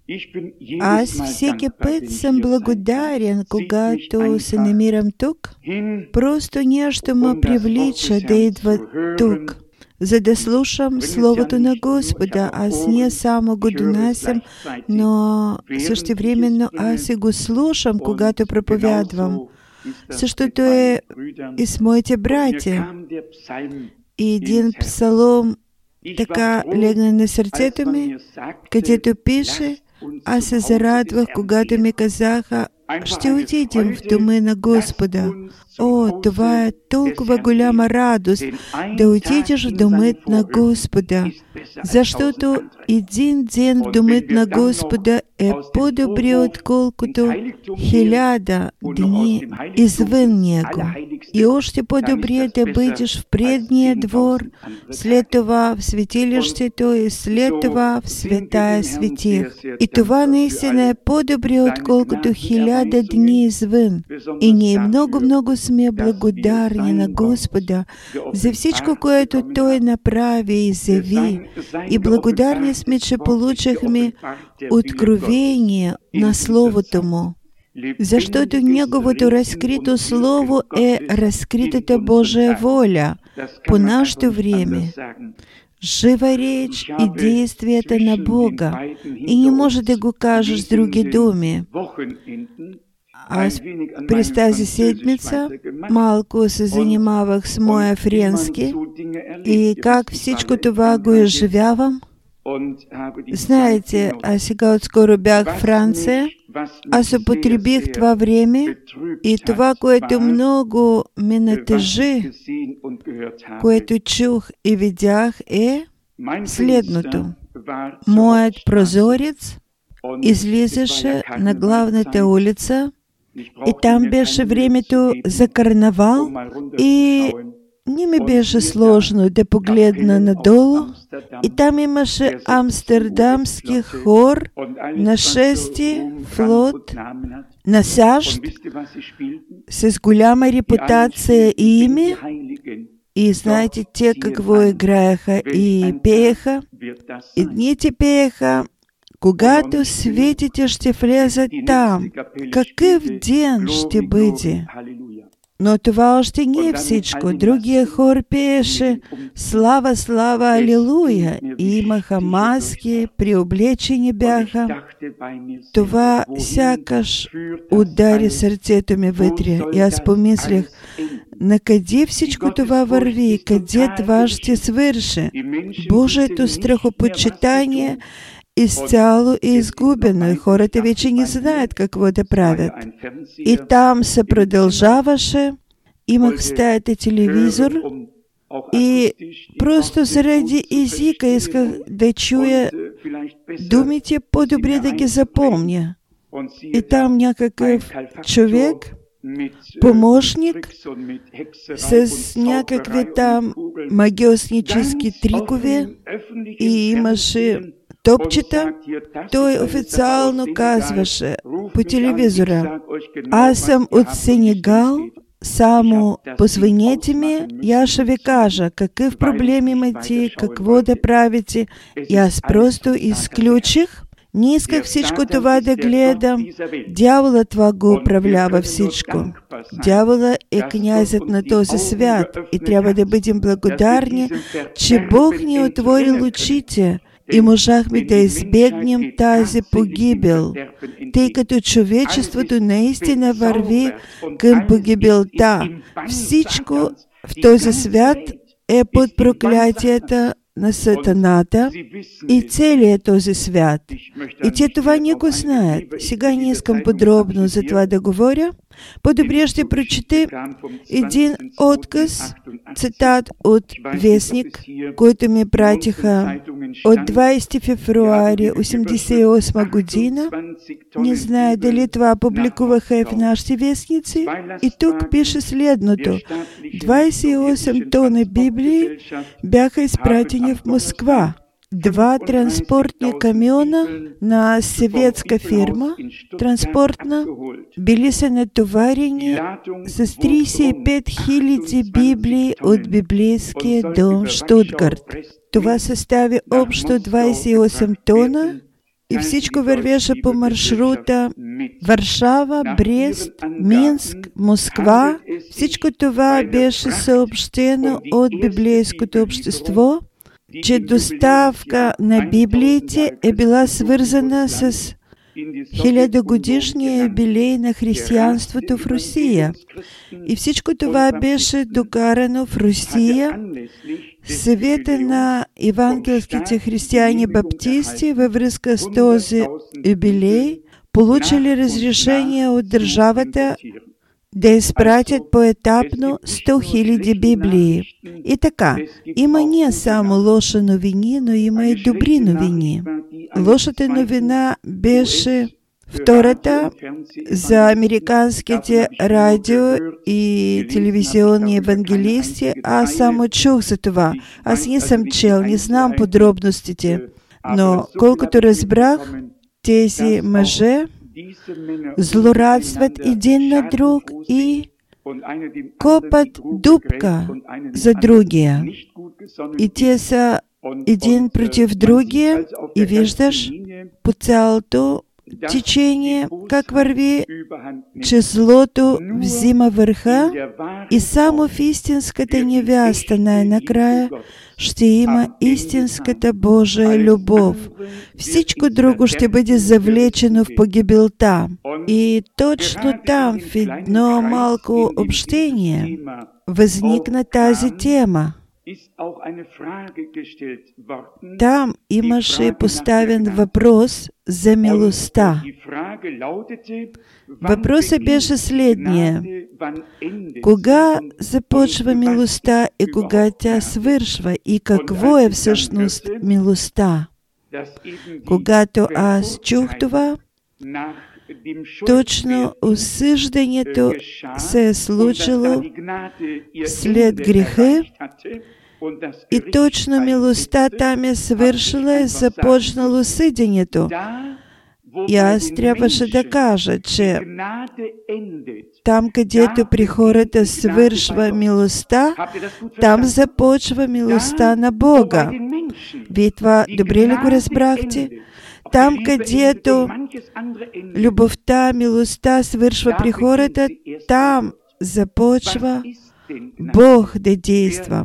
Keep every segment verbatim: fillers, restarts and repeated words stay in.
Аз всеки път съм благодарен, когато се намирам тук. Просто нещо ме привлича да идва тук, за да слушам Словото на Господа. Аз не само го донасям, но същевременно аз и го слушам, когато проповядвам. Същото е и с моите братя. И един псалом така легна на сърцето ми, където пише: аз се зарадвах, когато ми казаха: ще отидем в дома на Господа. О, това е толкова голяма радост да отидеш в домът на Господа, защото един ден в домът на Господа е по-добри, отколкото хиляда дни извън него. И още по-добре е да бъдеш в предния двор, след това в светилището и след това в святая светих. И това наистина е по-добре, отколкото хиляда дни извън. И ние много-много сме благодарни на Господа за всичко, което Той направи и заяви. И благодарни сме, че получихме откровение на Словото Му. Защото Неговото разкрито Слово е разкритата Божия воля по нашето време. Жива реч и действията на Бога. И не може да го кажеш с други думи. Аз през тази седмица малко се занимавах с моя френски и как всичко това го изживявам. Знаете, аз сега отскоро бях в Франция. Аз употребих това време и това, което много ме натъжи, което чух и видях, е следното. Моят прозорец излизаше на главната улица и там беше времето за карнавал и не ми беше сложно да погледна надолу и там имаше амстердамски хор на шести флот на САЩ с голяма репутация и име. И знаете, те какво играеха и пееха. Едните пееха: когато светите ще влезат там, какъв ден ще бъде. Но това още не е всичко. Другия хор пееше: слава, слава, алилуя. И имаха маски, приоблечени бяха. Това сякаш удари сърцето ми вътре. И аз помислих: на къде всичко това върви и къде това ще свърши? Божието страхопочитание изцяло е изгубено и хората вече не знаят какво да правят. И там се продължаваше. Имах в стаята телевизор и просто заради езика исках да чуя думите, по-добре да ги запомня. И там някакъв човек, помощник, с някакви там магиоснически трикове и имаше топчета, той официално казваше по телевизора: аз съм от Сенегал, само позвънете ми и аз ще ви кажа какъв проблем имате, какво да правите. И аз просто изключих. Не исках всичко това да гледам. Дявола това го управлява всичко. Дявола е князът на този свят и трябва да бъдем благодарни, че Бог ни отворил очите и можахме да избегнем тази погибел, тъй като човечеството наистина върви към погибелта. Всичко в този свят е под проклятията на Сатаната и целият този свят. И те това не го знаят. Сега не искам подробно за това да говоря. По-добре ще прочете един отказ, цитат от вестник, който ми пратиха от двадесети февруари осемдесет и осма година. Не знае дали това публикуваха и в нашите вестници. И тук пише следното: двадесет и осем тона Библии бяха изпратени в Москва. Два транспортни камиона на съветска фирма, транспортна, били са натоварени с тридесет и пет хиляди Библии от библейския дом в Штутгарт. Това състави общо двадесет и осем тона и всичко вървеше по маршрута Варшава, Брест, Минск, Москва. Всичко това беше съобщено от библейското общество, че доставка на Библиите е била свързана с хилядогодишния юбилей на християнството в Русия. И всичко това беше докарано в Русия. Съвета на евангелските християни-баптисти във връзка с този юбилей получили разрешение от държавата да изпратят поетапно сто хиляди Библии. И така, има не само лоши новини, но има и добри новини. Лошата новина беше втората за американските радио и телевизионни евангелисти. Аз само чух за това. Аз не съм чел, не знам подробностите. Но колкото разбрах, тези мъже злорадстват един на друг и копат дупка за другия. И те са един против другия и виждаш по цялото течение как върви, че злото взима върха и само в истинската невяста най-накрая ще има истинската Божия любов. Всичко друго ще бъде завлечено в погибелта. И точно там, в едно малко общение, възникна тази тема. Там имаше поставен въпрос за милостта. Въпросът беше следния. Кога започва милостта и кога тя свършва? И какво е всъщност милостта? Когато аз чух това, точно осъждането се е случило след греха и точно милостта там е свършила и започнало съдението. И аз трябваше да кажа, че там, където при хората свършва милостта, там започва милостта на Бога. Вие това добре ли го разбрахте? Там, където любовта, милостта свършва при хората, там започва Бог да действа.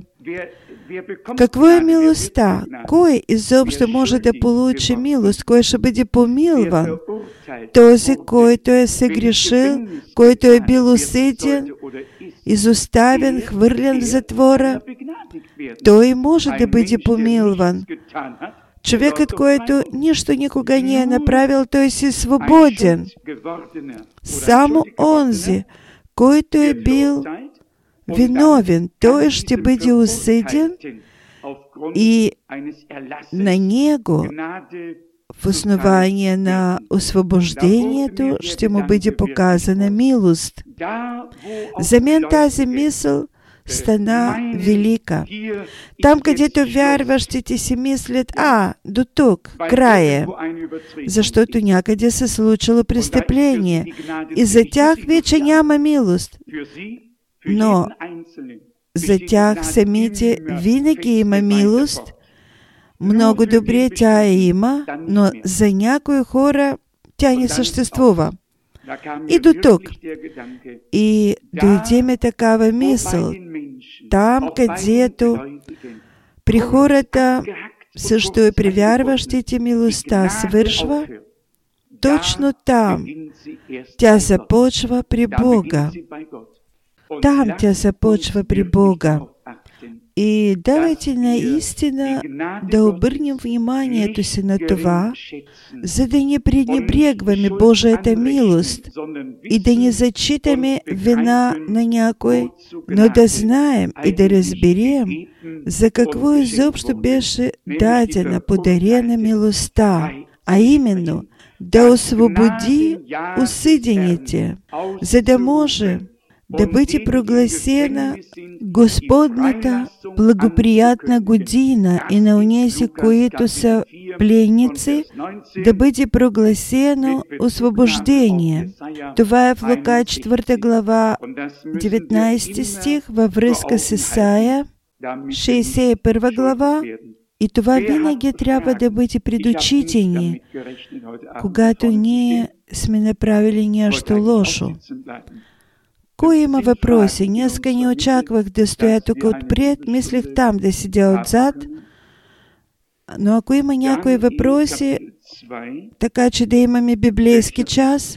Какво е милостта? Кой изобщо може да получи милост? Кой ще бъде помилван? Този, който е съгрешил, който е бил осъден, изоставен, хвърлен в затвора, той може да бъде помилван. Човекът, който нищо никога не е направил, той си свободен. Само онзи, който е бил виновен, той ще бъде осъден и на него в основание на освобождението ще му бъде показана милост. За мен тази мисъл стана велика. Там, където вярващите си мислят, а, до тук, края, защото някъде се случило престъпление и за тях вече няма милост. Но за тях самите винаги има милост. Много добре тя я има, но за някои хора тя не съществува. И до тук. И дойде ме такава мисъл. Там, където при хората, също и при вярващите, милостта свършва, точно там тя започва при Бога. Там тя започва при Бога. И давайте наистина да обърнем вниманието си на това, за да не пренебрегваме Божията милост и да не зачитаме вина на някой, но да знаем и да разберем за какво изобщо беше дадена, подарена милостта, а именно да освободи осъдените, за да може да бъде прогласена Господната благоприятна година и на онези, които са пленници, да бъде прогласено освобождение. Това е в Лука четвърта глава, деветнайсети стих, във връзка с Исаия, шейсет и първа глава И това винаги трябва да бъде предучите ни, когато ние сме направили нещо лошо. Кой има въпроси? Днеска не очаквах да стоя тук отпред, мислех там да седя отзад. Но ако има някои въпроси, така че да имаме библейски час,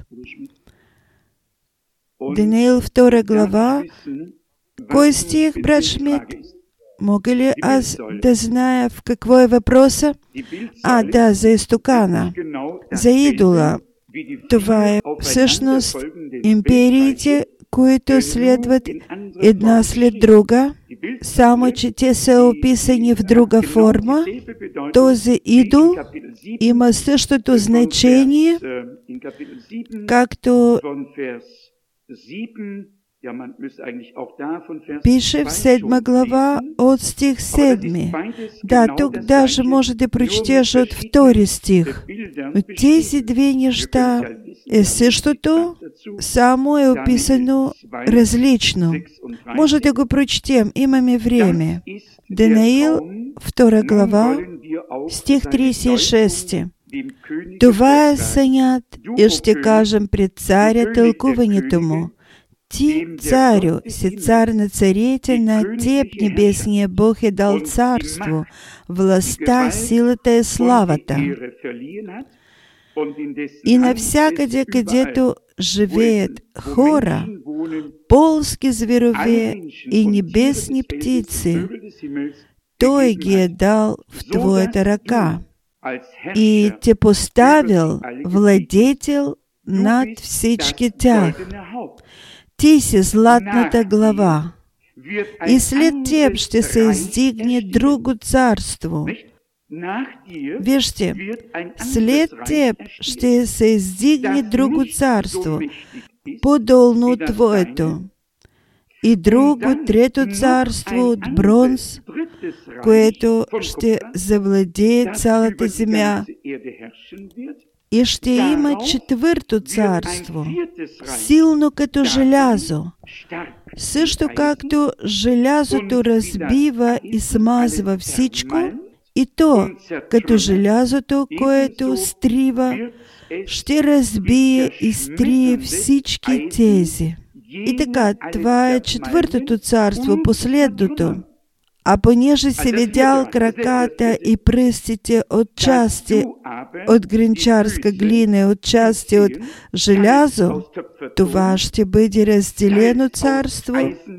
Даниил втора глава, кой стих, брат Шмидт? Мога ли аз да зная в какво е въпроса? А, да, за изтокана, за идола. Това е всъщност империите, които следват една след друга, само че те са описани в друга форма. Този идол има същото значение, както пише в седма глава от стих седми. Да, тук даже може да прочетеш от втори стих. Но тези две неща е същото, само е описано различно. Може да го прочетем, имаме време. Даниил, втора глава, стих тридесет и шести. Това е сънят и ще кажем пред царя тълкуването му. Ти, царю, си цар на царите, на теб небесния Бог е дал царство, властта, силата и славата. И навсякъде, където живеят хора, полски зверове и небесни птици, Той ги е дал в твоята ръка и те поставил владетел над всички тях. Ти си златната глава, и след теб ще се издигне друго царство. Вижте, след теб ще се издигне друго царство, по-долно от твоето, и друго, трето царство от бронз, което ще завладее цялата земя. И ще има четвърто царство, силно като желязо. Също както желязото разбива и смазва всичко, и то, като желязото, което стрива, ще разбие и стрие всички тези. И така, това е четвъртото царство, последното. А понеже си видял краката и пръстите от части от гринчарска глина и от части от желязо, това ще бъде разделено царство,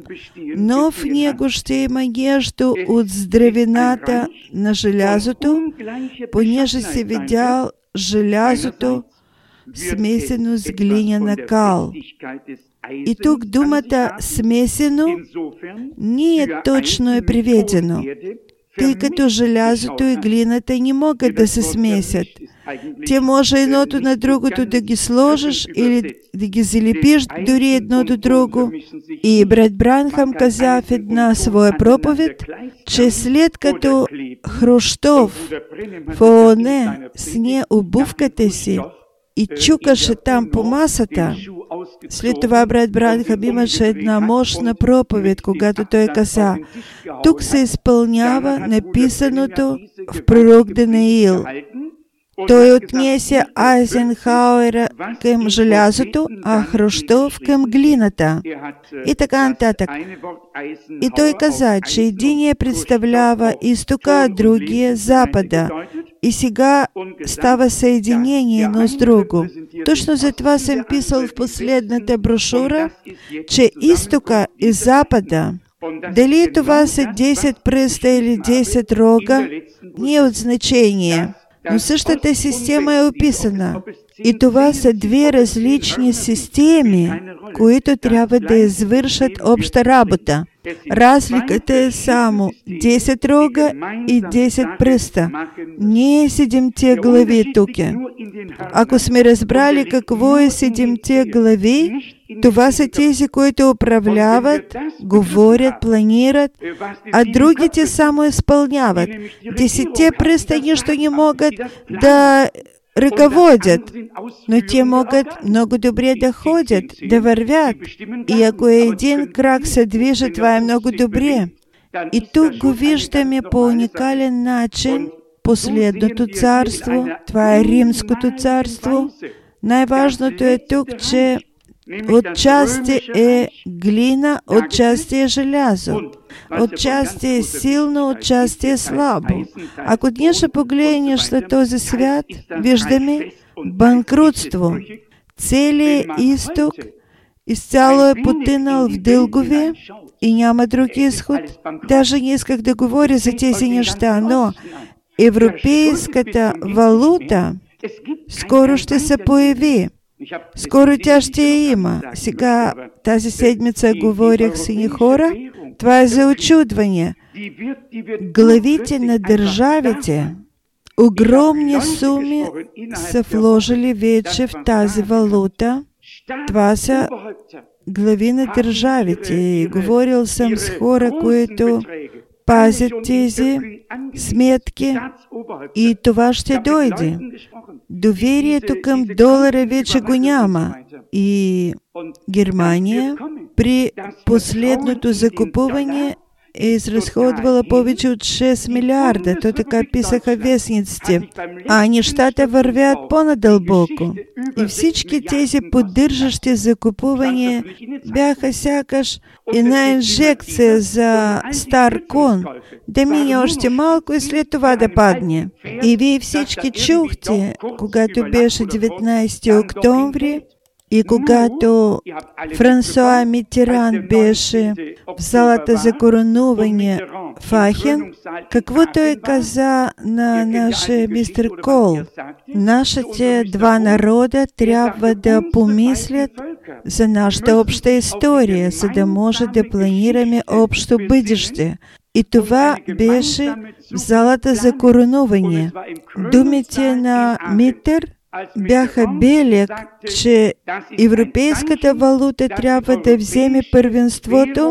но в него ще има нещо от здравината на желязото, понеже си видял желязото смесено с глиняна кал. И тук думата смесено не е точно е приведено, тъй като желязото и глината не могат да се смесят. Те може едното на другото да ги сложиш или да ги залепиш дори едно до друго. И брат Бранхам каза в една своя проповед, че след като Хрущов в ООН сне обувката си и чукаше там по масата, след това брат Бранхам имаше една мощна проповед, когато той каза, тук се изпълнява написаното в пророк Даниил. Той отнесе Айзенхауера към желязото, а Хрущов към глината. И така нататък. И той каза, че единия представлява изтока, а другия запада. И сега става съединение едно с друго. Точно за това съм писал в последната брошура, че изтока и запада, дали това са десет пръста или десет рога, не е от значение. Но същата система е описана. И това са две различни системи, които трябва да извършат обща работа. Разликата е само десет рога и десет пръста. Не е седемте глави тук. Ако сме разбрали какво е седемте глави, това са тези, които управляват, говорят, планират, а другите само изпълняват. Десетте пръста нищо не могат да ръководят, но те могат много добре да ходят, да вървят. И ако един крак се движи, това е много добре. И тук го виждаме по уникален начин последното царство, това е Римското царство. Най-важното е тук, че отчасти е глина, отчасти е желязо. Отчасти е силно, отчасти е слабо. Ако ние ще погледнеш на този свят, виждаме банкрутство. Целият изток изцяло е потънал в дългове и няма друг изход. Даже не исках да говоря за тези неща, но европейската валута скоро ще се появи. Скоро тя ще я има. Сега, тази седмица говорих с едни хора. Това е за очудване. Главите на държавите огромни суми са вложили вече в тази валута. Това са глави на държавите. И говорил съм с хора, които пазят тези сметки и това ще дойде. Доверието към долара вече го няма. И Германия при последното закупуване е изразходвала повече от шест милиарда. То така писаха вестниците. А нещата вървят по-надълбоко. И всички тези поддържащи закупувания бяха сякаш една инжекция за стар кон. Да мине още малко и след това да падне. И вие всички чухте, когато беше деветнайсети октомври, и когато Франсуа Митеран беше в залата за коронуване в Ахен, какво той каза на нашия мистер Кол? Нашите два народа трябва да помислят за нашата обща история, за да може да планираме общо бъдеще. И това беше в залата за коронуване. Думите на Митер бяха белег, че европейската валута трябва да вземе първенството,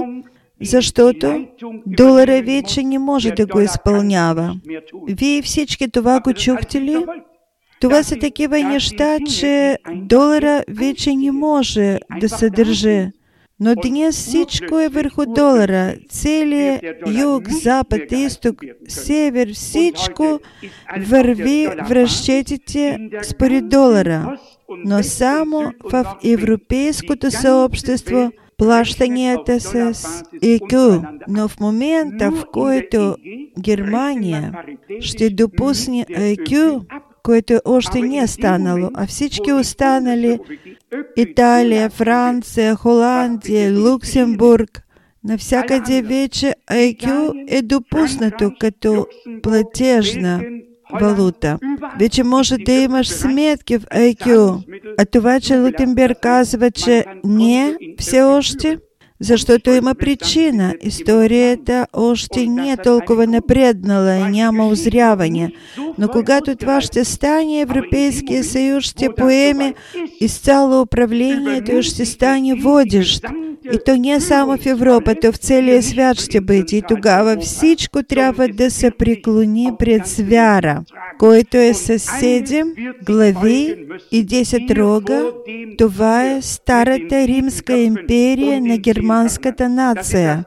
защото долара вече не може да го изпълнява. Вие всички това го чухте ли? Това са такива неща, че долара вече не може да се държи. Но днес всичко е върху долара. Целият юг, запад, изток, север, всичко върви в разчетите според долара. Но само в европейското съобщество плащанията с И Q. Но в момента, в който Германия ще допусне И Q, което още не е станало, а всички останали Италия, Франция, Холандия, Люксембург, навсякъде вече И Q е допуснато като платежна валута. Вече може да имаш сметки в И Q. А това, че Лутенберг казва, че не все още, защото има причина. Историята още не е толкова напреднала и няма озряване. Но когато това ще стане, Европейския съюз ще поеме изцяло управлението и ще стане водещ. И то не само в Европа, то в целия свят ще бъде. И тогава всичко трябва да се преклони пред звяра, който е със седем глави и десет рога. Това е старата Римска империя на германската нация.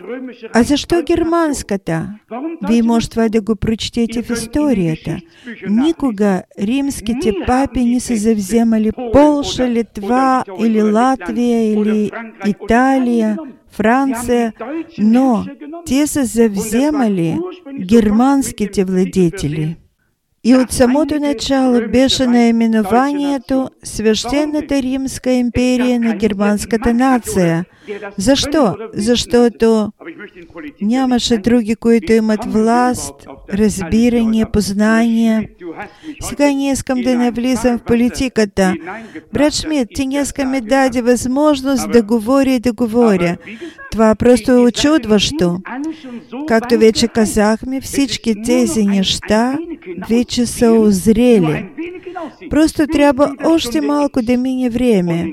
А защо германската? Вие може това да го прочетете в историята. Никога римските папи не са завземали Полша, Литва или Латвия или Италия, Франция, но те са завземали германските владетели. И от самото начало беше наименованието Свещената Римска империя на германската нация. Защо? Защото нямаше други, които имат власт, разбиране, познание. Сега не искам да навлизам в политиката. Брат Шмидт, ти днеска ми даде възможност да говоря и да говоря. Това просто е очудващо. Както вече казахме, всички тези неща вече са озрели. Просто трябва още малко да мине време.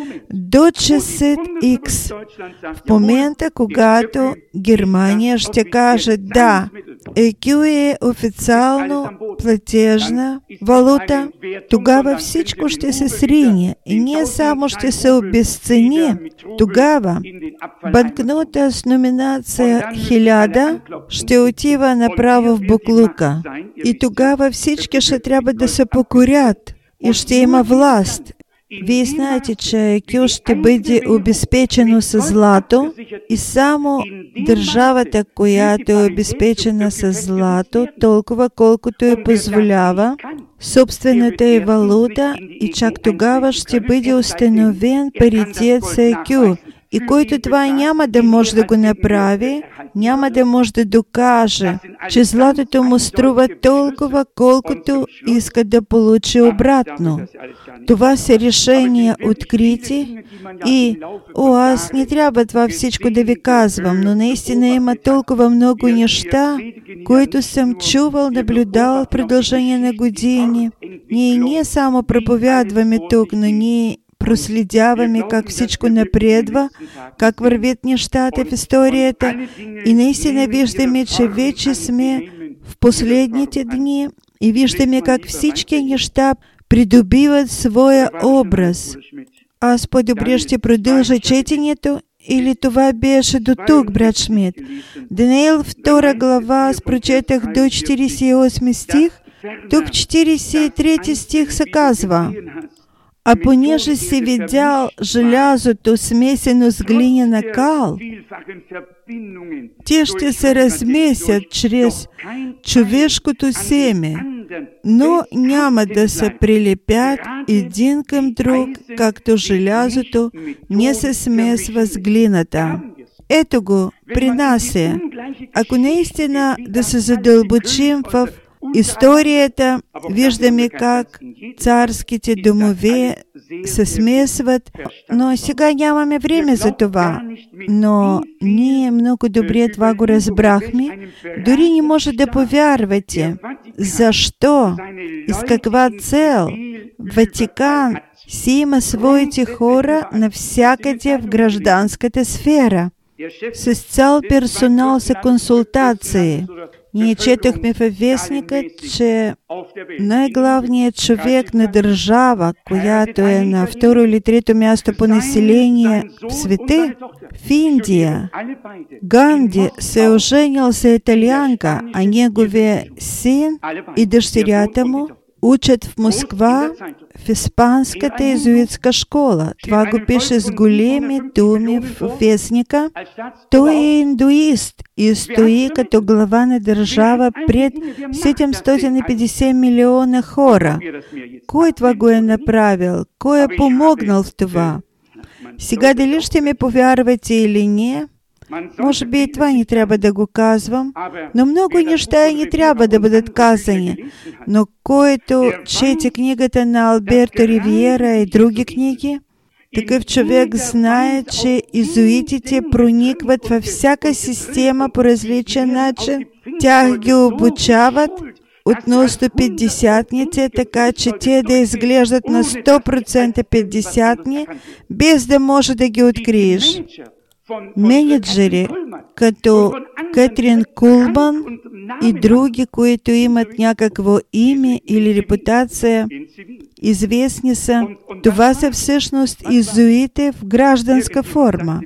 До часът X, в момента, когато Германия ще каже да, И Q е официално платежна валута, тогава всичко ще се срине и не само ще се обезцени. Тогава банкнота з номінація хиляда ще отива направо в буклука. І тогава всички ще треба да се покорят і ще има власт. Вие знаете, че кю ще бъде обезпечено с злато и само държавата, която е обезпечена с злато, толкова колкото е позволява собствената е валута и чак тогава ще бъде установен паритет с Е Кю. И който това няма да може да го направи, няма да може да докаже, че златото му струва толкова, колкото иска да получи обратно. Това са решения открити и, о, аз не трябва това всичко да ви казвам, но наистина има толкова много неща, които съм чувал, наблюдал в продължение на години. Ние не само проповядваме тук, но ние проследяваме как всичко напредва, как вървят нещата в историята и наистина виждаме, че вече сме в последните дни и виждаме как всички неща придобиват своя образ. Аз по-добре ще продължа четенето или това беше до тук, брат Шмидт? Даниил втора глава, аз прочетах до четиридесет и осми стих, тук в четиридесет и трети стих се казва: а понеже си видял желязото смесено с глиняна кал, те ще се размесят чрез човешкото семе, но няма да се прилепят един към друг, както желязото не се смесва с глината. Ето го, при нас е. Ако наистина да се задълбочим в историята, виждаме как царските домове се смесват, но сега нямаме време за това. Но ние много добре това го разбрахме. Дори не може да повярвате. Защо и с каква цел Ватикан си има своите хора навсякъде в гражданската сфера. С цял персонал за консултации. Ние четохме във вестника, че най-главният човек на държава, която е на второ или трето място по население в света, в Индия, Ганди се е оженил за италианка, а неговия син и дъщерята му учат в Москва в испанската езуитска школа. Това го пише с големи думи в вестника. Той е индуист и стои като глава на държава пред седемстотин и петдесет милиона хора. Кой това го е направил? Кой е помогнал в това? Сега дали ще ми повярвате или не? Може би и това не трябва да го казвам, но много неща и не трябва да бъдат казани. Но който чете книгата на Алберто Ривиера и други книги, такъв човек знае, че изуитите проникват във всяка система по различен начин. Тях ги обучават относно петдесятници, така че те да изглеждат на сто процента петдесятни, без да може да ги откриеш. Менеджери, като Катрин Кулман и други, които имат някакво име или репутация, известни са, това са всъщност изуити в гражданска форма.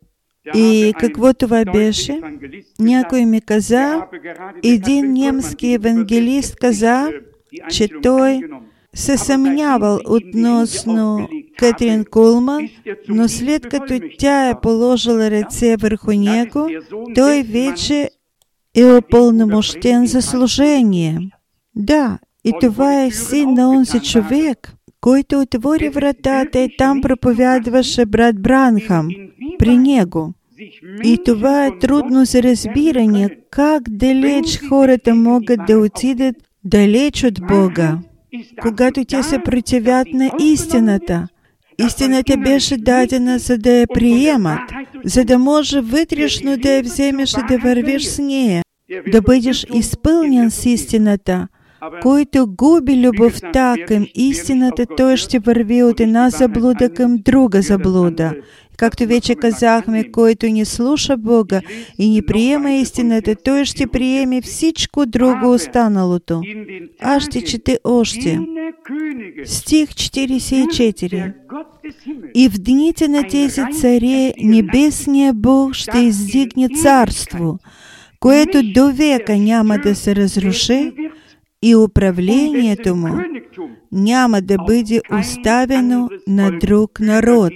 И какво това беше? Някой ми каза, един немски евангелист каза, че той се съмнявал относно Катрин Кулман, но след като тя е положила ръце върху него, той вече е упълномощен за служение. Да, и това е син на онзи човек, който отвори вратата и там проповядваше брат Бранхам при него. И това е трудно за разбиране, как далеч хората могат да отидат далеч от Бога, когато те се противят на истината. Истината беше дадена, за да я приемат, за да може вътрешно да я вземеш и да вървиш с нея, да бъдеш изпълнен с истината. Който губи любовта към истината, той ще върви от една заблуда към друга заблуда. Както вече казахме, който не слуша Бога и не приема истината, той ще приеме всичко друго останалото. Аз ще чете още. Стих четиридесет и четири. И в дните на тези царе небесния Бог ще издигне царство, което до века няма да се разруши, и управлението му няма да бъде оставено на друг народ,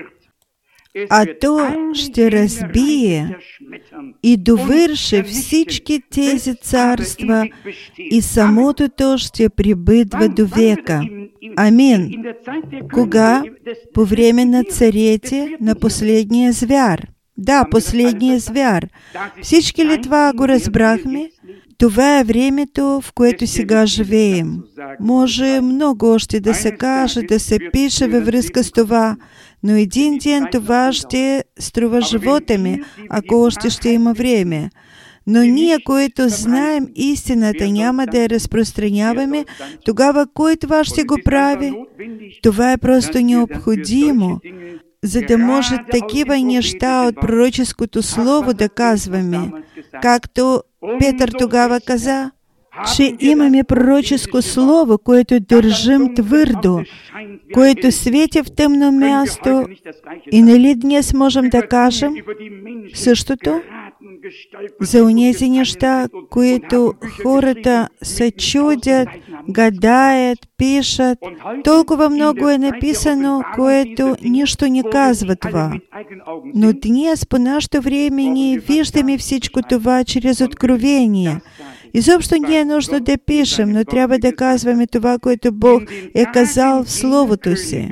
а то ще разбие и довърши всички тези царства, и самото то ще пребъдва до века. Амин. Кога? По време на царете на последния звяр. Да, последния звяр. Всички ли това го разбрахме? Това е времето, в което сега живеем. Може много още да се каже, да се пише във връзка с това, но един ден това ще струва живота ми, ако още ще има време. Но ние, които знаем истината, няма да я разпространяваме, тогава кой това ще го прави? Това е просто необходимо, за да може такива неща от пророческото слово да казваме, както Петър тогава каза, че имаме пророческо слово, което държим твърдо, което свети в тъмно място, и нали днес можем да кажем същото за онези неща, които хората се чудят, гадаят, пишат. Толкова много е написано, което нищо не казва това. Но днес по нашето време ние виждаме всичко това чрез откровение. Изобщо не е нужно да пишем, но трябва да казваме това, което Бог е казал в Словото си.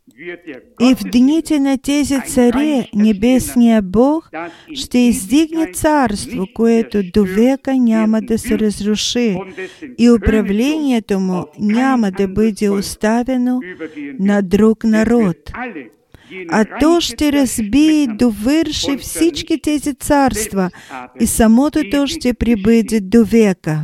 И в дните на тези царе небесния Бог ще издигне царство, което до века няма да се разруши, и управлението му няма да бъде оставено на друг народ. А то ще разбие и довърши всички тези царства, и самото то ще пребъде до века.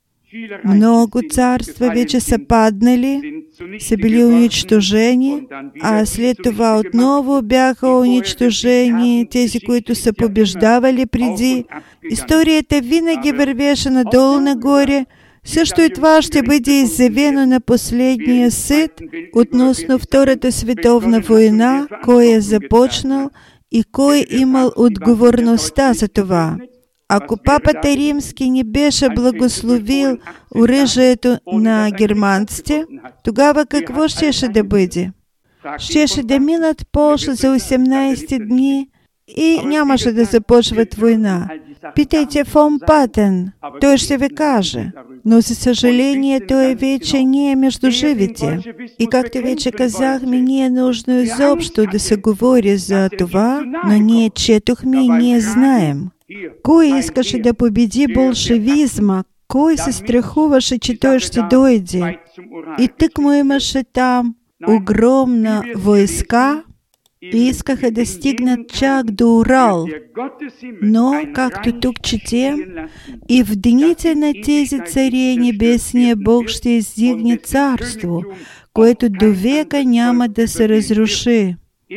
Много царства вече са паднали, са били унищожени, а след това отново бяха унищожени тези, които са побеждавали преди. Историята винаги вървеше надолу-нагоре. Също и това ще бъде изявено на последния съд относно Втората световна война, кой е започнал и кой имал отговорността за това. Ако папата Римски не беше благословил оръжието на германците, тогава какво щеше да бъде? Щеше да минат Полша за осемнайсет дни и нямаше да започват война. Питайте фон Патен, той ще ви каже. Но за съжаление той вече не е между живите. И както вече казахме, не е нужно изобщо да се говори за това, но ние четохме и ние знаем. Кой искаше да победи болшевизма? Кой се страхуваше, че той ще дойде? И тъкмо имаше там огромна войска и искаха да стигнат чак до Урал. Но, както тук четем, и в дните на тези царе небесния Бог ще издигне царство, което до века няма да се разруши.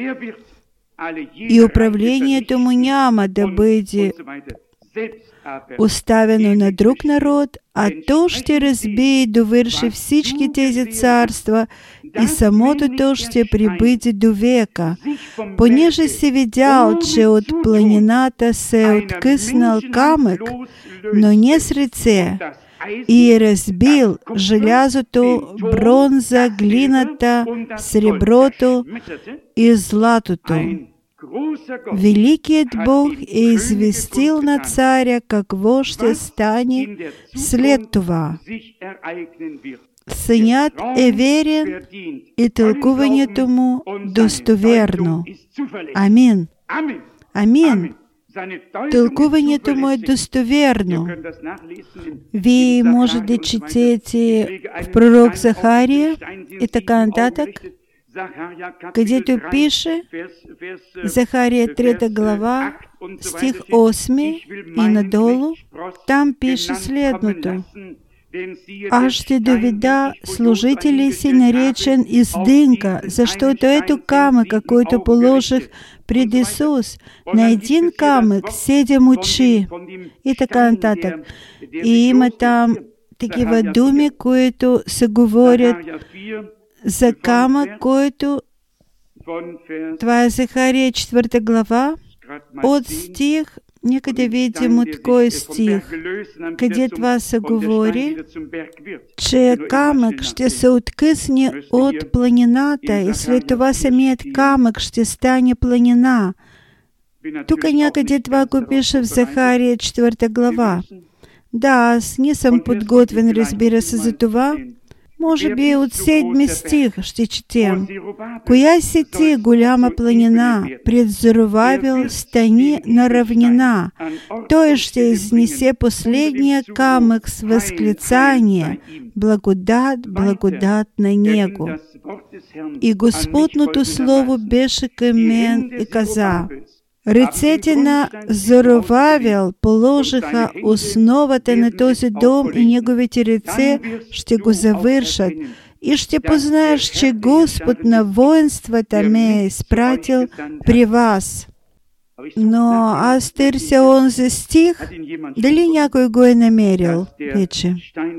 И управлението му няма да бъде оставено на друг народ, а то ще разбие и довърши всички тези царства, и самото то ще пребъде до века. Понеже си видял, че от планината се е откъснал камък, но не с ръце, и е разбил желязото, бронза, глината, среброто и златото. Великият Бог е известил на царя какво ще стане след това. Сънят е верен и тълкуването му достоверно. Амин. Амин. Тълкуването му е достоверно. Вие може да четете в пророк Захария и така нататък, където пише, Захария трета глава, стих осми и надолу, там пише следното. Аз ще доведа служители си, наречен издънка, защото ето камъка, който положих пред Исус, на един камък седем очи и така нататък. И има там такива думи, които се говорят за камък, който Това е Захария четвърта глава, от стих, нека да видим от кой стих, къде това се говори, че камък ще се откъсне от планината и след това самият камък ще стане планина. Тук някъде това го пише в Захария четвърта глава. Да, аз не съм подготвен, разбира се, за това. Може би от седми стих ще четем. Коя си ти, голяма планина, пред Зоровавел стани на равнина. Той ще изнесе последния камък с възклицание. Благодат, благодат на него. И Господното слово беше към мен и каза: ръцете на Зоровавел положиха основата на този дом и неговите ръце ще го завършат. И ще познаеш, че Господ на воинствата ме е изпратил при вас. Но аз търся онзи стих, дали някой го е намерил вече,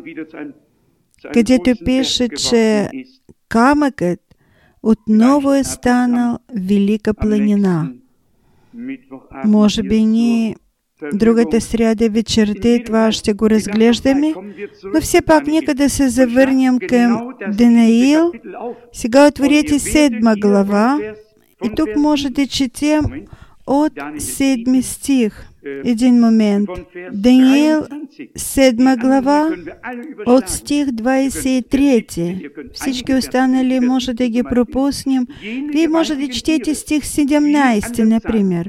където пише, че камъкът отново е станал велика планина. Може би ние другата сряда вечерта това ще го разглеждаме, но все пак нека да се завърнем към Даниил. Сега отворете седма глава и тук може да четем от седми стих. Един момент. Даниил, седма глава, от стих двадесет и трети. Всички останали може да ги пропуснем. Вие може да четете стих седемнадесети, например.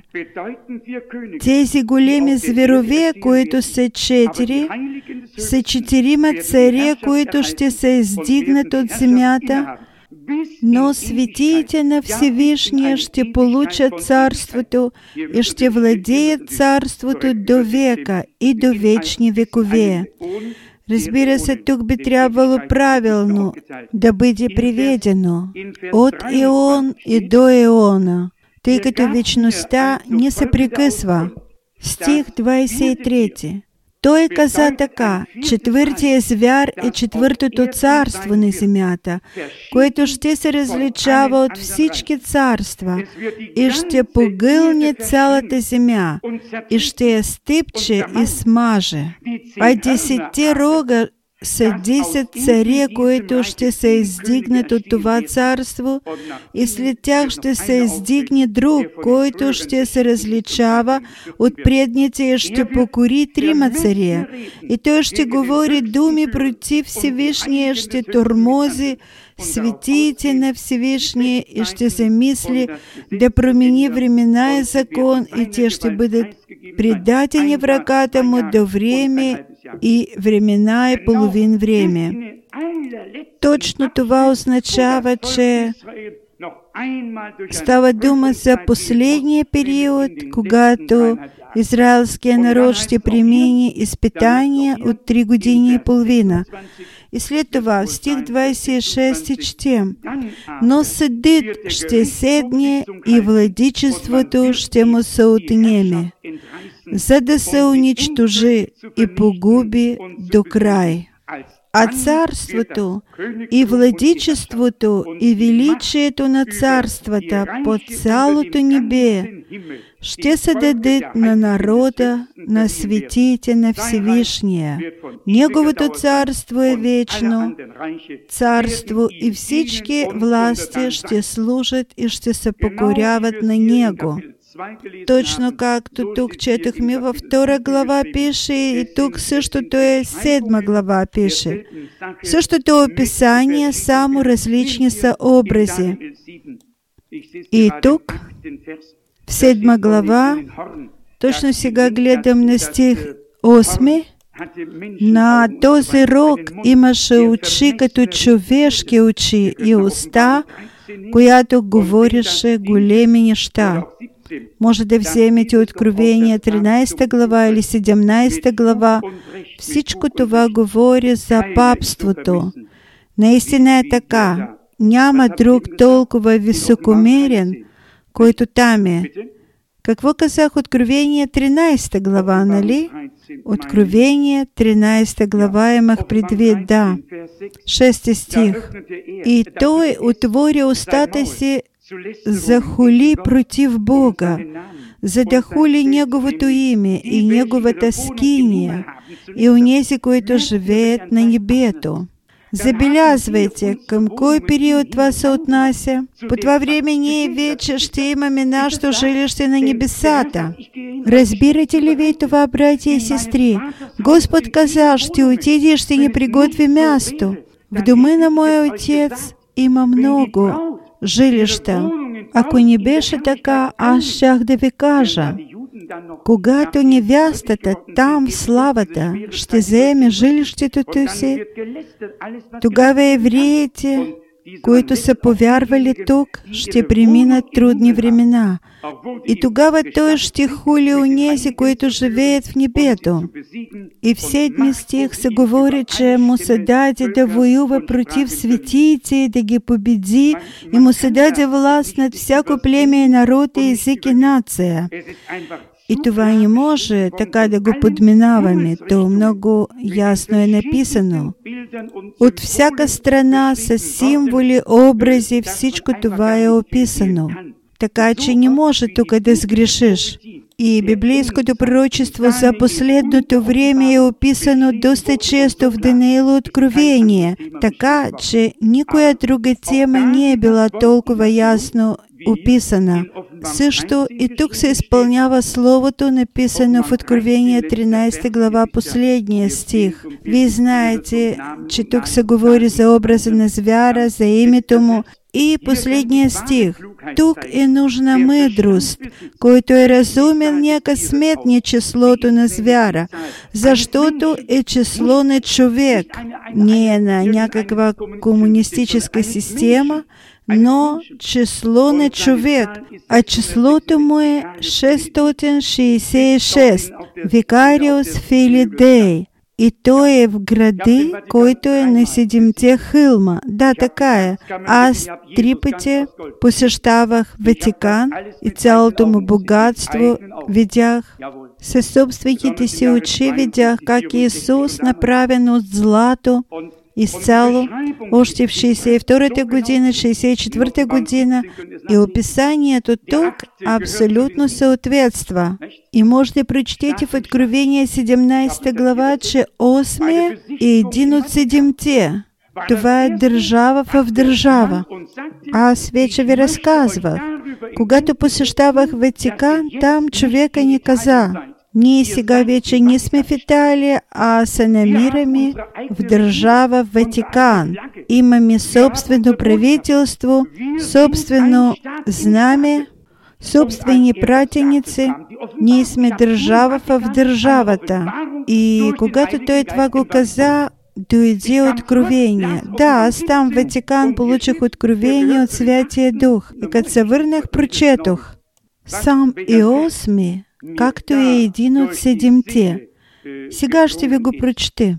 Тези големи зверове, които са четири, са четирима царе, които ще се издигнат от земята, но светиите на Всевишния ще получат царството и ще владеят царството до века и до вечни векове. Разбира се, тук би трябвало правилно да бъде приведено от еон и до еона, тъй като вечността не се прекъсва. Стих двадесет и трети. Той каза така: четвъртия звяр е четвъртото царство на земята, което ще се различава от всички царства и ще погълне цялата земя и ще я стъпче и смаже. А десетте рога са десет царе, които ще се издигнат от това царство, и след тях ще се издигне друг, който ще се различава от предните и ще покори трима царе. И той ще говори думи против Всевишния, ще тормози светиите на Всевишния и ще се мисли да промени времена и закон, и те ще бъдат предадени в ръката му до време и времена и половин време. Точно това означава, че става дума за последния период, когато израелският народ ще премине изпитания от три години и половина. И след това в стих двадесет и шести четем: но съдът ще седне и владичеството ще му се отнеме, за да се унищожи и погуби до край. А царството и владичеството и величието на царствата по цялото небе ще се дадат на народа, на светиите на Всевишния. Неговото царство е вечно царство и всички власти ще служат и ще се покоряват на него. Точно както тук четохме във втора глава пише, и тук същото е седма глава пише. Същото описание, само различни са образи. И тук, в седма глава, точно сега гледам на стих осми, на този рог имаше очи като човешки очи и уста, която говореше големи неща. Може да вземете Откровение тринадесета глава или седемнадесета глава. Всичко това говори за папството. Наистина е така. Няма друг толкова високомерен, който там е. Какво казах? Откровение тринадесета глава, нали? Откровение тринадесета глава имах предвид, да. Шести стих. И той отвори устата си захули против Бога, за да хули Неговото име и Неговата скиния и унези, които живеят на небето. Забелязвайте, към кой период това се отнася. По това време ние вече ще имаме нашето жилище на небесата. Разбирате ли ви това, братя и сестри? Господ каза, ще отиде и ще ни приготви място. В дома на моя Отец има много жилища. Ако не беше така, аз щях да ви кажа. Когато невястата там в славата ще заеме жилището си, тогава евреите, които са повярвали тук, ще преминат трудни времена. И тогава Той ще хули онези, които живеят в небето. И в седми стих се говори, че му се даде да воюва против светиите и да ги победи, и му се даде власт над всяко племе и народ и език и нация. И това не може така да го подминаваме. То много ясно е написано. От всяка страна с символи, образи, всичко това е описано. Така че не може тук да сгрешиш. И библейското пророчество за последното време е описано доста често в Даниилово Откровение, така че никоя друга тема не е била толкова ясно описана. Също и тук се изпълнява Словото, написано в Откровение тринадесета глава, последния стих. Вие знаете, че тук се говори за образа на звяра, за името му. И последния стих. Тук е нужна мъдрост, който е разумен, нека сметне числото на звяра, защото е число на човек, не е на някаква комунистическа система, но число на човек, а числото му е шестстотин шестдесет и шест, Викариус Фили Дей. И той е в гради, който е на седемте хълма. Да, така е. Аз три пъти посещавах Ватикан и цялото му богатство видях. Със собствените си очи видях как Исус, направен от злато, изцяло, още в шейсет и втората година, шейсет и четвърта година, и описанието тук абсолютно съответства. И може да прочетете в Откровение седемнадесета глава, че осми е един от седемте. Това е държава в държава. Аз вече ви разказвах. Когато посещавах Ватикан, там човека ни каза: ние сега вече не сме в Италия, а се намираме в държава Ватикан. Имаме собствено правителство, собствено знаме, собствени пратеници. Ние сме държава в държавата. И когато той това го каза, дойде откровение. Да, аз там в Ватикан получих откровение от Святия Дух. И като се върнах, прочетох. Сам и осми, както е един от седемте. Сега ще ви го прочете.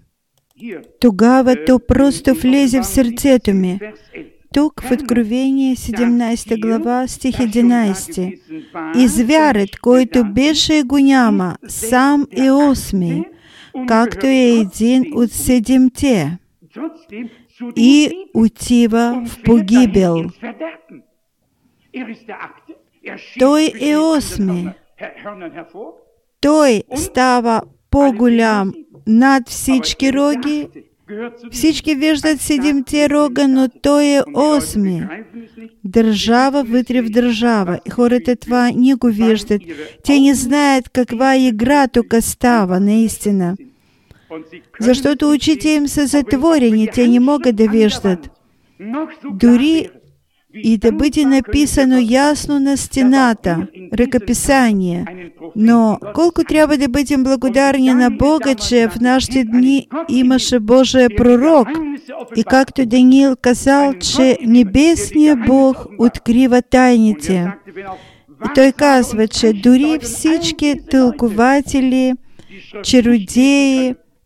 Тогава то просто влезе в сърцето ми. Тук в Откровение седемнадесета глава, стих единадесети. И звярат, който беше и го няма, сам и осми, както е един от седемте, и отива в погибел. Той е осми. Той става по-голям над всички роги. Всички виждат седемте рога, но той е осми. Държава вътре в държава. Хората това не го виждат. Те не знаят каква игра тук става наистина. Защото очите им са затворени, те не могат да виждат. Дори и да бъде написано ясно на стената, ръкописание. Но колко трябва да бъдем благодарни на Бога, че в нашите дни имаше Божия пророк. И както Даниил казал, че небесният Бог открива тайните. И той казва, че дори всички тълкователи, чародеи,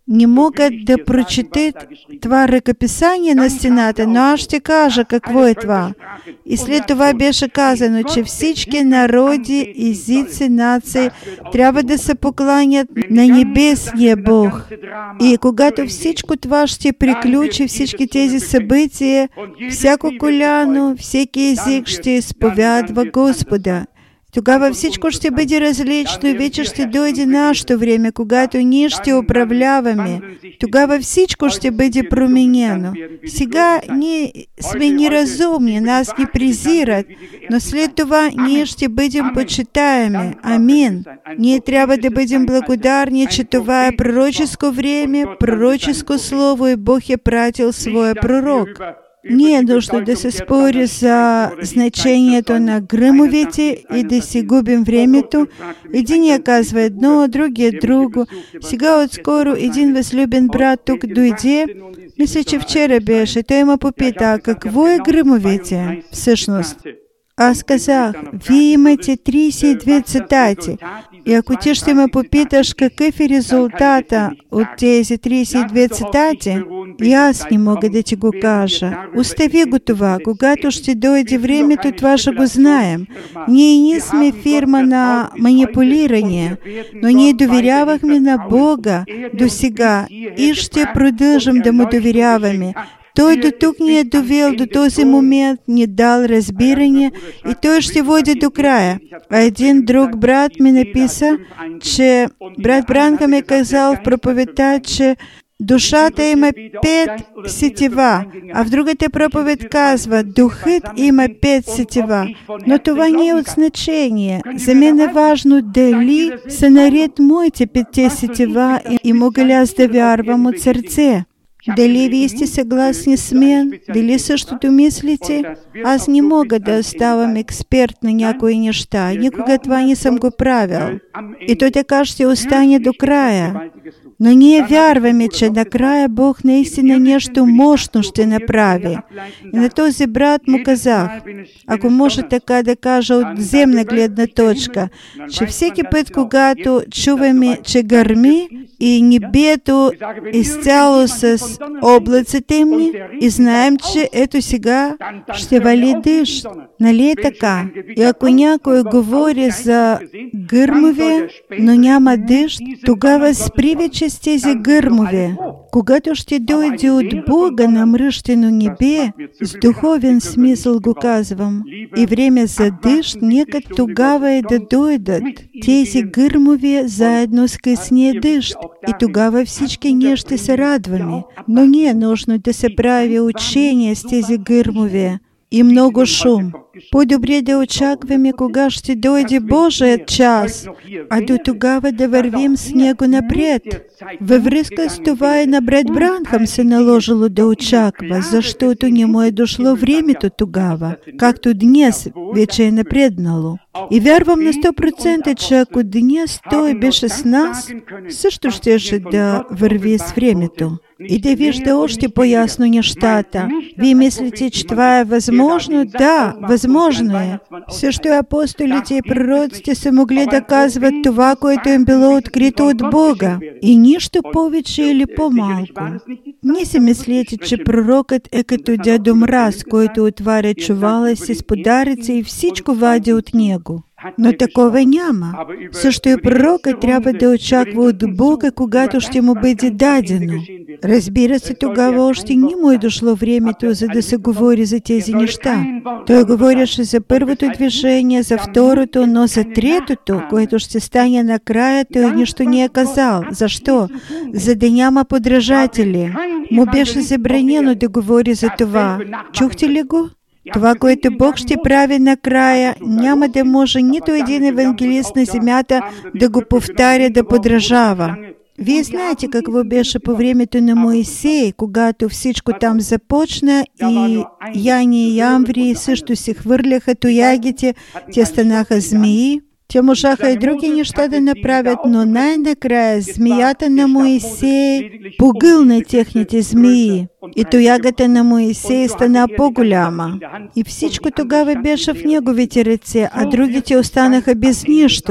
не могат да прочитат това ръкописание на стената, но аз ще кажа какво е това. И след това беше казано, че всички народи, езици, нации трябва да се покланят на небесния Бог. И когато всичко това ще приключи, всички тези събития, всяко коляно, всеки език ще изповядва Господа. Тогава всичко ще бъде различно и вече ще дойде нашето време, когато ние ще управляваме. Тогава всичко ще бъде променено. Сега ние сме неразумни, нас не презират, но след това ние ще бъдем почитаеми. Амин. Ние трябва да бъдем благодарни, че това е пророческо време, пророческо слово и Бог е пратил своя пророк. Не е нужно да се спори за значението на гръмовете и да си губим времето. Единия казва едно, другия друго. Сега отскоро един възлюбен брат тук дойде. Мисля, че вчера беше. Той ме попита, какво е гръмовете всъщност? Аз казах, вие имате тридесет и две цитати. И ако ти ще ме попиташ какъв е резултата от тези тридесет и две цитати, и аз не мога да ти го кажа. Остави го това. Когато ще дойде времето, това ще го знаем. Ние не сме фирма на манипулиране, но ние доверявахме на Бога до сега и ще продължим да му доверяваме. Той до тук ни е довел до този момент, ни дал разбиране и той ще води до края. А един друг брат ми написа, че брат Бранхам е казал в проповедта, че душата има пет сетива, а в другата проповед казва, духът има пет сетива. Но това не е от значение. За мен е важно дали са наред моите петте сетива и мога ли аз да вярвам от сърце. Дали вие сте съгласни с мен? Дали същото мислите? Аз не мога да ставам експерт на някои неща. Никога това не съм го правил. И то така ще остане до края. Но ние вярваме, че накрая Бог наистина нещо мощно ще направи. И на този брат му казах, ако може така да кажа от земна гледна точка, че всеки път, когато чуваме, че гърми и небето изцяло с облаци темни и знаем, че ето сега ще вали дъжд. Нали е така? И ако някой говори за гърмове, но няма дъжд, тогава спри вече с тези гърмове. Когато ще дойде от Бога на мръщено небе, с духовен смисъл го казвам, и време за дъжд, нека тогава е да дойдат тези гърмове заедно с късния дъжд. И тогава всички ние ще се радваме. Но не е нужно да се прави учение с тези гърмове и много шум. По-добре да очакваме кога ще дойде Божият час, а до тогава да вървим с Него напред. Във връзка с това и на брат Бранхам се наложило да очаква, защото не му е дошло времето тогава, както днес вече е напреднало. И вярвам на сто процента, че ако днес Той беше с нас, също щеше да върви с времето и да вижда още по-ясно нещата. Вие мислите, че това е възможно? Да, възможно е. Също апостолите и пророците са могли да казват това, което им било открито от Бога. И нищо повече или по-малко. Не си мислите, че пророкът е като дядо Мраз, който отваря чувала си с подаръци и всичко вади от него. Но такова няма. Също и пророкът трябва да очаква от Бога, когато ще му бъде дадено. Разбира се, тогава още не му е дошло времето, за да се говори за тези неща. Той говореше за първото движение, за второто, но за третото, което ще стане накрая, той нищо не е казал. Защо? За да няма подражатели. Му беше забранено да говори за това. Чухте ли го? Това, което Бог ще прави накрая, няма да може нито един евангелист на земята да го повтаря, да подражава. Вие знаете какво беше по времето на Моисей, когато всичко там започна и Яни и Ямври също се хвърляха тоягите, те станаха змии. Те можаха и други неща да направят, но най-накрая змията на Моисей погълна техните змии. И тоягата на Моисей стана по-голяма. И всичко тогава беше в неговите ръце, а другите останаха без нищо.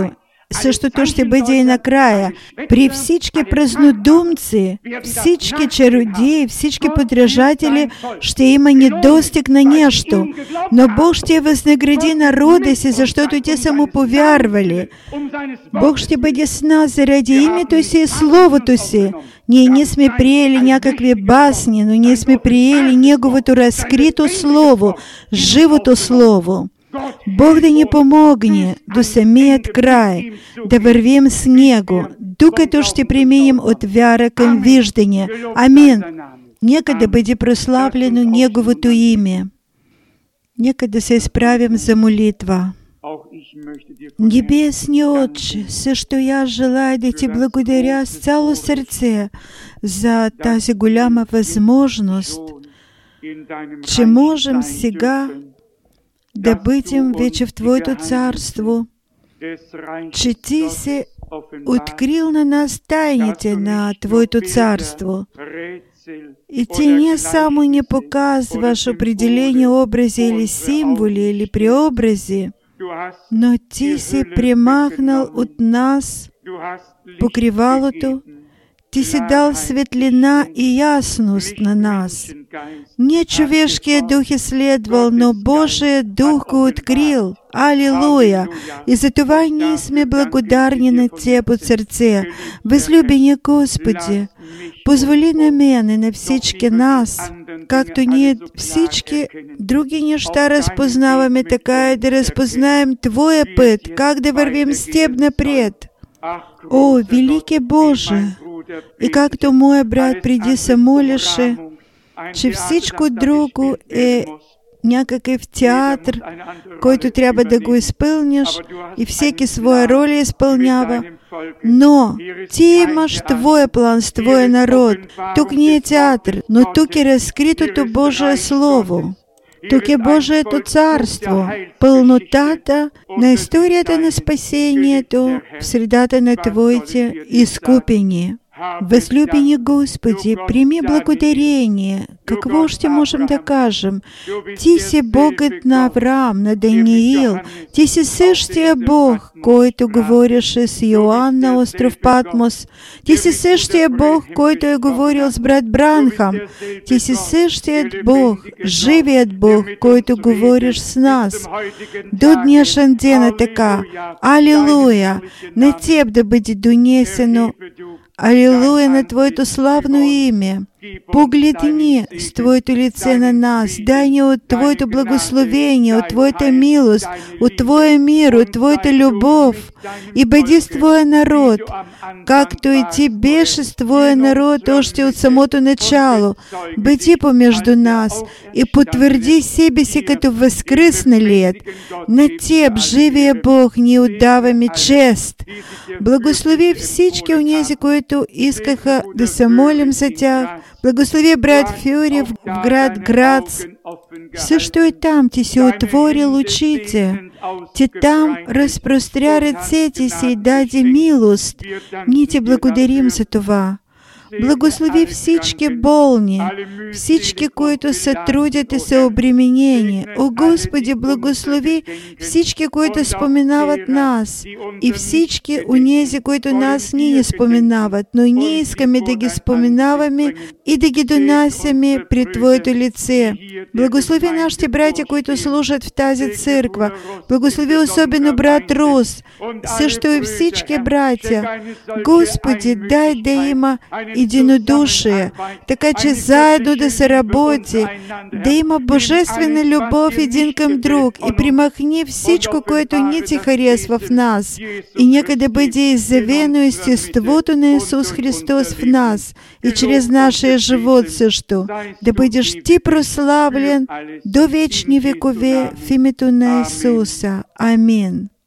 също то ще бъде и накрая. При всички празнодумци, всички чародеи, всички подражатели ще има недостиг на нещо. Но Бог ще възнагради народа си, защото те са му повярвали. Бог ще бъде с нас заради името си и Словото си. Ние не сме приели някакви басни, но ние сме приели Неговото разкрито Слово, живото Слово. Бог да ни помогне до самият край, да вървим с Него, докато ще преминем от вяра към виждане. Амин. Нека да бъде прославлено Неговото име. Нека да се изправим за молитва. Небесни Отче, също я желая да Ти благодаря с цяло сърце за тази голяма възможност, че можем сега да бъдем вече в Твоето царство, че Ти се открил на нас тайните на Твоето царство. И Ти не само не показваш определени образи или символи или преобрази, но Ти си премахнал от нас покривалото, Ти си дал светлина и ясност на нас. Не човешкият дух изследвал, но Божият дух го открил. Алилуя! И за това ние сме благодарни на Теб от сърце. Възлюбени Господи, позволи на мен и на всички нас, както ние всички други неща разпознаваме, така и да разпознаем Твоя път, как да вървим с Теб напред. О, велики Боже! И както моя брат преди се молеше, че всичко друго е някакъв театър, който трябва да го изпълняш и всеки своя роля изпълнява. Но Ти имаш Твоя план с Твоя народ. Тук не е театър, но тук е разкритото Божие Слово. Тук е Божието царство, пълнотата на историята на спасението в средата на Твоите изкупения. Възлюбени Господи, прими благодарение. Какво ще можем да кажем? Ти си Богът на Авраам, на Даниил. Ти си същия Бог, който говореше с Йоанн на остров Патмос. Ти си същия Бог, който е говорил с брат Бранхам. Ти си същият Бог, живият Бог, който говориш с нас. До днешен ден е така. Алилуя! На Теб да бъде донесено Алилуя на Твоето славно име. Погледни с Твоето лице на нас, дай ни от Твоето благословение, от Твоята милост, от Твоя мир, от Твоята любов и бъди с Твоя народ, както и Ти беше с Твоя народ още от самото начало. Бъди помежду нас и потвърди себе си като възкръсналият. На Теб, живия Бог, ни отдаваме чест. Благослови всички онези, които искаха да се молим за тях. Благослови брат Фюри в град Грац. Също и там Ти си отворил очите. Ти там разпростря ръцете си и даде милост. Ние Ти благодарим за това. Благослови всички болни, всички, които се трудят и са обременени. О, Господи, благослови всички, които споменават нас и всички онези, които нас не споменават, но ние искаме да ги споменаваме и да ги донасяме при Твоето лице. Благослови нашите братя, които служат в тази църква. Благослови особено брат Рус, също и всички братя. Господи, дай да има единодушие, така че заедно да се работи, да има божествена любов един към друг и примахни всичко, което не Ти харесва в нас. И нека да бъде изявено естеството на Исус Христос в нас и чрез нашия живот също. Да бъдеш Ти прославлен до вечни векове в името на Исуса. Амин.